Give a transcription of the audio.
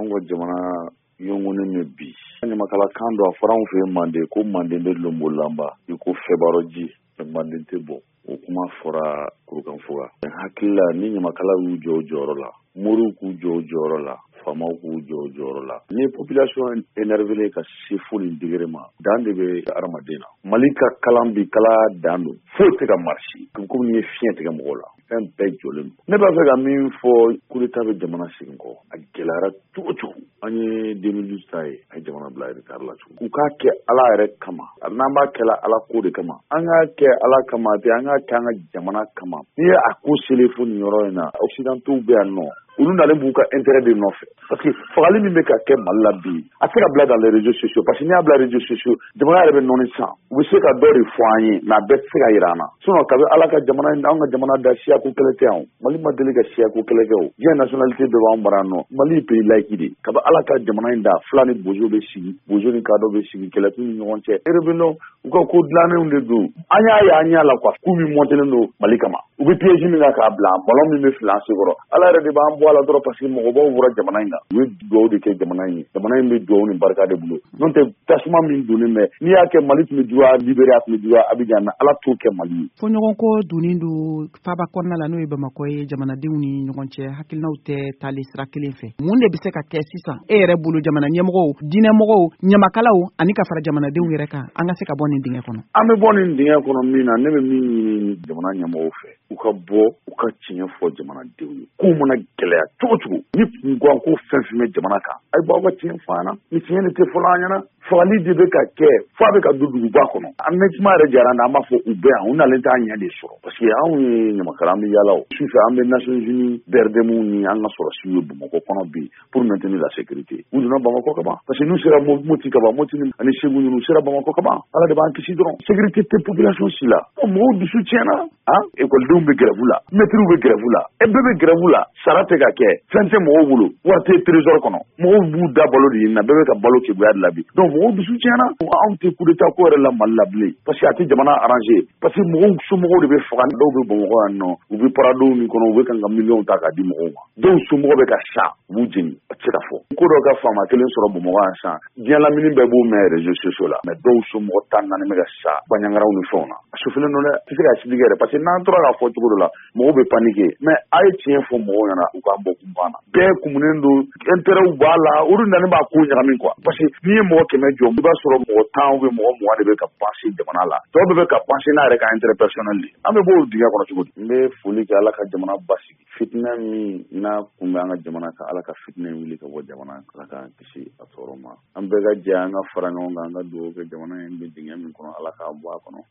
an ko jamana yɔngɔnen bɛ bi ɲamakalakan dɔ a fɔra anw fɛ Manden ko Manden bɛ lombolamba i ko fɛbaarɔji Manden tɛ bɔ o kuma fɔra Kurukanfuga hakili la ni ɲamakala y'u jɔ o jɔyɔrɔ la moriw k'u jɔ o jɔyɔrɔ la faamaw k'u jɔ o jɔyɔrɔ la ni population énervée ka se fo nin degré ma dan de bɛ adamaden na Mali ka kalan bi kala dan don foyi tɛ ka marché komi ni ye fiɲɛ tigɛ mɔgɔw la fɛn bɛɛ jɔlen don ne b'a fɛ ka min fɔ coup d'état bɛ jamana segin kɔ a gɛlɛyara cogo cogo an ye 2012 ta ye a ye jamana bila retard la cogo u k'a kɛ Ala yɛrɛ kama n'an b'a kɛla Ala ko de kama an k'a kɛ Ala kama ten an k'a kɛ an ka jamana kama n'i ye a ko selen fo nin yɔrɔ in na occidentaux bɛ yan nɔ olu nalen b'u ka intérêt de nɔfɛ parce que fagali min bɛ ka kɛ Mali la bi a tɛ se ka bila dans les réseaux sociaux parce que n'i y'a bila réseaux sociaux jamana yɛrɛ bɛ nɔɔni san u bɛ se ka dɔ de fɔ an ye mais a bɛɛ tɛ se ka jira an na sinon kabi Ala ka jamana anw ka jamana da siyako kɛlɛ tɛ yan Mali ma deli ka siyako kɛlɛ kɛ o diɲɛ nationalité bɛɛ b'an bara yan nɔ Mali ye pays laïque de kabi Ala ka jamana in da fila ni bozo bɛ sigi bozo ni kadɔ bɛ sigi kɛlɛkun ni ɲɔgɔn cɛ rébellion u ka ko dilannenw de don an y'a ye an ɲɛ la quoi coup min montelen don Mali kama u bɛ piège min na k'a bila ballon min bɛ fili an sekɔrɔ Ala yɛrɛ de b'an bɔ a la dɔrɔn parce que mɔgɔbaw bɔra jamana in na u ye dugawu de kɛ jamana in ye jamana in bɛ dugawu ni barika de bolo n'o tɛ tasuma min donnen bɛ n'i y'a kɛ Mali tun bɛ juguya Libéria tun bɛ juguya Abidjan mais Ala t'o kɛ Mali ye. Fɔɲɔgɔnkɔ donnen don faaba kɔnɔna la n'o ye Bamakɔ ye jamanadenw ni ɲɔgɔn cɛ hakilinaw tɛ taali sira kelen fɛ mun de bɛ se ka kɛ sisan e yɛrɛ bolo jamana ɲɛmɔgɔw diinɛmɔgɔw ɲamakalaw ani ka fara jamanadenw yɛrɛ kan an ka se ka bɔ nin dingɛ kɔnɔ. An bɛ bɔ nin dingɛ kɔnɔ min na ne bɛ min ɲini jamana ɲɛmɔgɔw fɛ u ka bɔ u ka tiɲɛ fɔ jamanadenw ye k'u mana gɛlɛya cogo cogo ni kunkan ko fɛn fɛn bɛ jamana kan a' b'aw ka tiɲɛ fɔ an na ni tiɲɛ de tɛ fɔla an ɲɛna fagali de bɛ ka kɛ f'a bɛ ka don duguba kɔnɔ enlèvement yɛrɛ diyara an na an b'a fɔ u bɛ yan u nalen t'a ɲɛ de sɔrɔ parce que anw ye ɲamakala an bɛ yaala o sufɛ an bɛ Nations Unies BRDM ni an ka sɔrɔsiw ye Bamakɔ kɔnɔ bi pour maintenir la sécurité u donna Bamakɔ ka ban parce que n'u sera Moti ka ban Moti ani Segu ninnu sera Bamakɔ ka ban Ala de b'an kisi dɔrɔn sécurité tɛ population si la mɔgɔw dusu tiɲɛna écoledenw bɛ grève la maîtres bɛ grève la e bɛɛ bɛ grève la sara tɛ ka kɛ fɛn tɛ mɔgɔw bolo wari tɛ trésor kɔnɔ mɔgɔw b'u da balo de ɲini na bɛɛ bɛ ka balo keguya de la bi donc mɔgɔw dusu tiɲɛna anw tɛ coup d'état ko yɛrɛ la Mali la bilen parce que a tɛ jamana arrangé parce que mɔgɔw somɔgɔw de bɛ faga dɔw bɛ Bamakɔ yan nɔ u bɛ paradow min kɔnɔ u bɛ kan ka miliyɔnw ta k'a di mɔgɔw ma dɔw somɔgɔw bɛ ka sa u b'u jeni a tɛ se ka fɔ ko dɔw ka faama kelen sɔrɔ Bamakɔ yan san diɲɛ lamini bɛɛ b'u mɛn réseaux sociaux la mais dɔw somɔgɔ 14 bɛ ka sa baɲangaraw ni fɛnw na a sufilen don dɛ tɛ se ka expliquer yɛrɛ parce que n'an tora k'a fɔ cogo dɔ la mɔgɔw bɛ paniquer mais a ye tiɲɛ fɔ mɔgɔw ɲɛna u k'an bɔ kun banna bɛɛ kumunen don intérêt b'a la olu nani b'a ko ɲagami quoi parce que n'i ye mɔgɔ 100 jɔ i b'a sɔrɔ mɔgɔ 10 ou bien mɔgɔ 20 de bɛ ka penser jamana la tɔw bɛɛ bɛ ka penser n'a yɛrɛ ka intérêt personnel de an bɛ bɔ o dingɛ kɔnɔ cogo di n bɛ foli kɛ Ala ka jamana basigi fitinɛ min n'a kun bɛ an ka jamana kan Ala ka fitinɛ wuli ka bɔ jamana kan Ala k'an kisi a tɔɔrɔ ma an bɛɛ ka jɛ an ka fara ɲɔgɔn kan an ka dugawu kɛ jamana in bɛ dingɛ min kɔnɔ Ala k'a bɔ a kɔnɔ